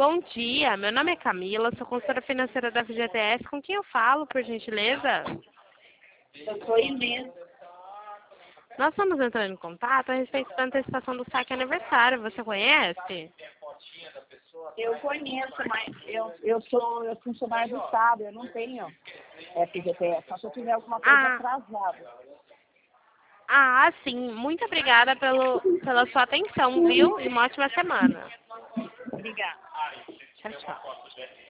Bom dia, meu nome é Camila, sou consultora financeira da FGTS. Com quem eu falo, por gentileza? Eu sou Inês. Nós estamos entrando em contato a respeito da antecipação do saque aniversário. Você conhece? Eu conheço, mas eu sou funcionário do Estado, eu não tenho FGTS, só se eu tiver alguma coisa atrasada. Sim. Muito obrigada pela sua atenção, viu? E uma ótima semana. Obrigada. Tchau, tchau.